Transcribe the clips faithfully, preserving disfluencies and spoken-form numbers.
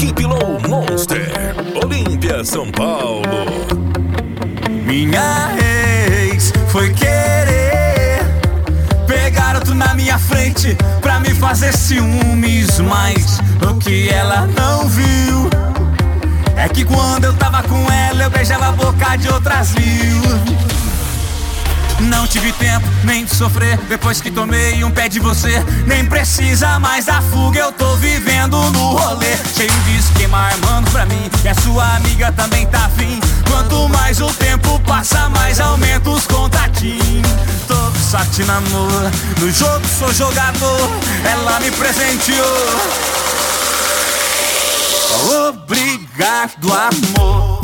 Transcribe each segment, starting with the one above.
Equipe Low Monster, Olímpia, São Paulo. Minha ex foi querer pegar outro na minha frente pra me fazer ciúmes, mas o que ela não viu é que quando eu tava com ela eu beijava a boca de outras mil. Não tive tempo nem de sofrer depois que tomei um pé de você. Nem precisa mais da fuga, eu tô vivendo no rolê. Cheio de esquema armando pra mim, e a sua amiga também tá afim. Quanto mais o tempo passa, mais aumenta os contatinhos. Tô só te namoro, no jogo sou jogador, ela me presenteou. Obrigado, amor.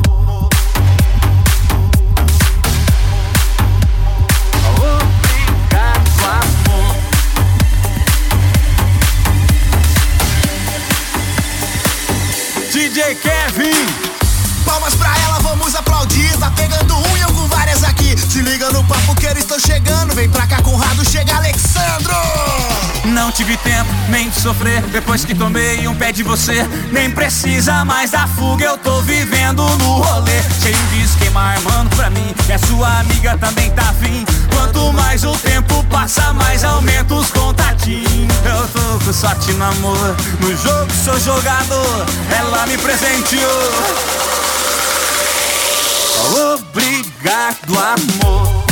D J Kevin, palmas pra ela, vamos aplaudir. Tá pegando um e eu com várias aqui. Se liga no papo que eu estou chegando. Vem pra cá, Conrado, chega Alexandro. Não tive tempo nem de sofrer depois que tomei um pé de você. Nem precisa mais da fuga, eu tô vivendo no rolê. Cheio de esquema armando pra mim, e a sua amiga também tá afim. Quanto mais o tempo passa, mais aumenta os contatinhos. Eu tô com sorte no amor, no jogo sou jogador, ela me presenteou. Obrigado, amor.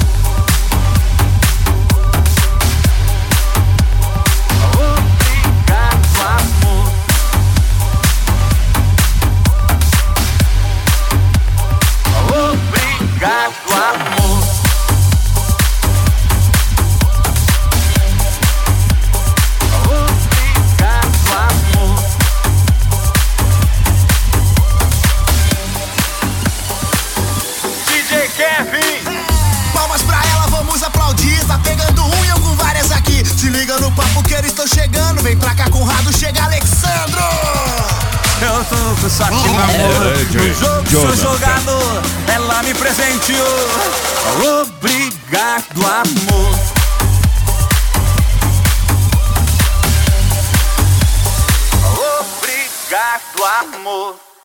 Obrigado, amor. Obrigado, amor. D J Kevin, palmas pra ela, vamos aplaudir. Tá pegando um e eu com várias aqui. Se liga no papo que eu estou chegando. Vem pra cá, Conrado, chega Alexandro. Eu tô com sorte no amor, no jogo sou jogador, ela me presenteou. Obrigado, amor. Obrigado, amor.